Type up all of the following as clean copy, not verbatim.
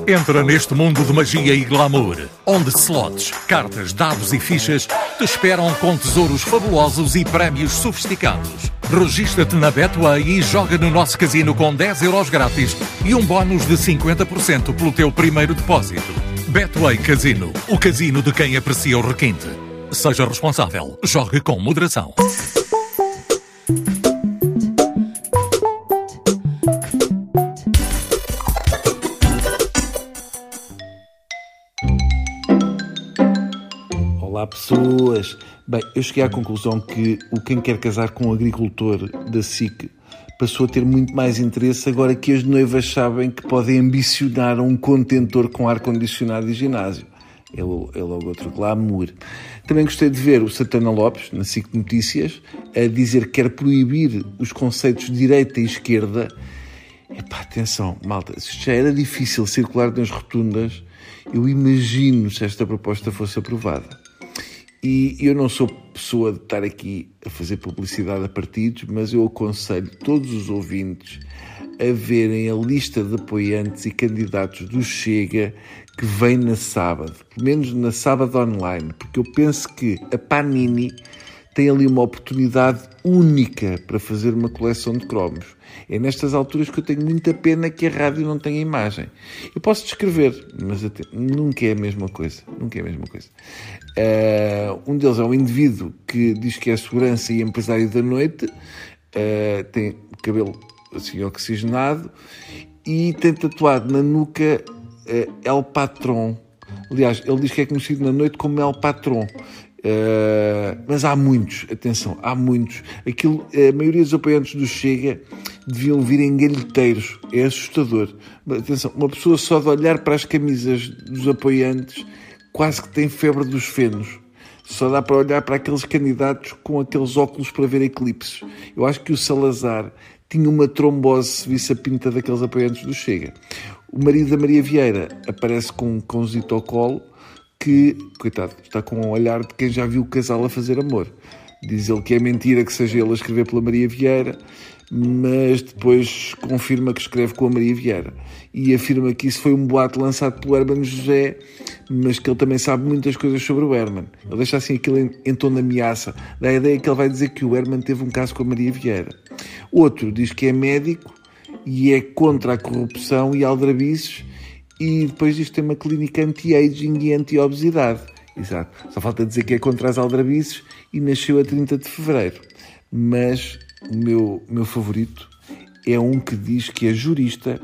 Entra neste mundo de magia e glamour, onde slots, cartas, dados e fichas te esperam com tesouros fabulosos e prémios sofisticados. Registra-te na Betway e joga no nosso casino com 10€ grátis e um bónus de 50% pelo teu primeiro depósito. Betway Casino, o casino de quem aprecia o requinte. Seja responsável, jogue com moderação. Olá pessoas! Bem, eu cheguei à conclusão que o Quem Quer Casar com um Agricultor da SIC passou a ter muito mais interesse agora que as noivas sabem que podem ambicionar um contentor com ar-condicionado e ginásio. É logo outro glamour. Também gostei de ver o Santana Lopes, na SIC Notícias, a dizer que quer proibir os conceitos de direita e esquerda. Epá, atenção, malta, se já era difícil circular nas rotundas, eu imagino se esta proposta fosse aprovada. E eu não sou pessoa de estar aqui a fazer publicidade a partidos, mas eu aconselho todos os ouvintes a verem a lista de apoiantes e candidatos do Chega que vem na sábado, pelo menos na sábado online, porque eu penso que a Panini tem ali uma oportunidade única para fazer uma coleção de cromos. É nestas alturas que eu tenho muita pena que a rádio não tenha imagem. Eu posso descrever, mas nunca é a mesma coisa. Nunca é a mesma coisa. Um deles é um indivíduo que diz que é segurança e empresário da noite, tem cabelo assim oxigenado e tem tatuado na nuca El Patron. Aliás, ele diz que é conhecido na noite como El Patron. Mas há muitos, atenção, há muitos. A maioria dos apoiantes do Chega deviam vir em galheteiros, é assustador. Mas, atenção, uma pessoa só de olhar para as camisas dos apoiantes quase que tem febre dos fenos. Só dá para olhar para aqueles candidatos com aqueles óculos para ver eclipses. Eu acho que o Salazar tinha uma trombose se visse a pinta daqueles apoiantes do Chega. O marido da Maria Vieira aparece com um cãozito ao colo, que, coitado, está com um olhar de quem já viu o casal a fazer amor. Diz ele que é mentira que seja ele a escrever pela Maria Vieira, mas depois confirma que escreve com a Maria Vieira. E afirma que isso foi um boato lançado pelo Hermano José, mas que ele também sabe muitas coisas sobre o Hermano. Ele deixa assim aquilo em tom de ameaça. Dá a ideia que ele vai dizer que o Hermano teve um caso com a Maria Vieira. Outro diz que é médico e é contra a corrupção e aldrabices, e depois diz que tem uma clínica anti-aging e anti-obesidade. Exato. Só falta dizer que é contra as aldrabices e nasceu a 30 de fevereiro. Mas o meu favorito é um que diz que é jurista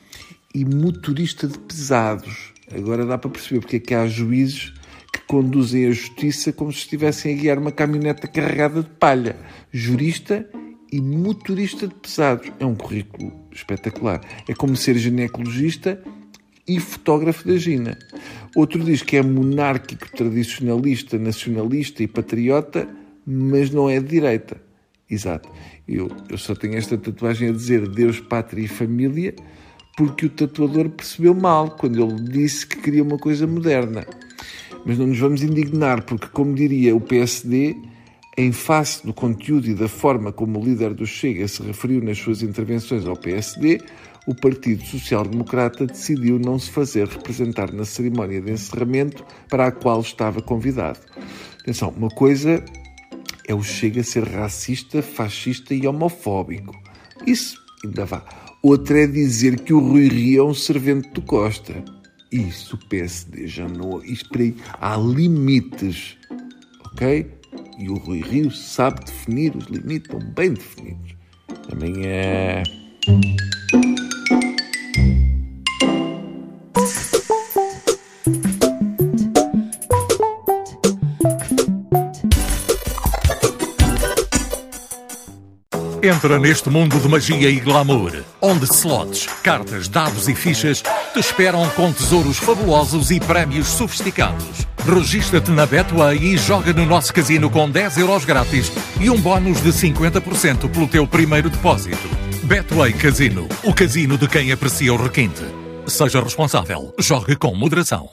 e motorista de pesados. Agora dá para perceber porque é que há juízes que conduzem a justiça como se estivessem a guiar uma caminhoneta carregada de palha. Jurista e motorista de pesados. É um currículo espetacular. É como ser ginecologista e fotógrafo da Gina. Outro diz que é monárquico, tradicionalista, nacionalista e patriota, mas não é de direita. Exato. Eu só tenho esta tatuagem a dizer Deus, Pátria e Família, porque o tatuador percebeu mal quando ele disse que queria uma coisa moderna. Mas não nos vamos indignar, porque, como diria o PSD, em face do conteúdo e da forma como o líder do Chega se referiu nas suas intervenções ao PSD, o Partido Social Democrata decidiu não se fazer representar na cerimónia de encerramento para a qual estava convidado. Atenção, uma coisa é o Chega ser racista, fascista e homofóbico. Isso ainda vá. Outra é dizer que o Rui Rio é um servente do Costa. Isso o PSD já não... Isto por aí, há limites, ok? E o Rui Rio sabe definir os limites, estão bem definidos. Também é... Entra neste mundo de magia e glamour, onde slots, cartas, dados e fichas te esperam com tesouros fabulosos e prémios sofisticados. Registra-te na Betway e joga no nosso casino com 10€ grátis e um bónus de 50% pelo teu primeiro depósito. Betway Casino, o casino de quem aprecia o requinte. Seja responsável, jogue com moderação.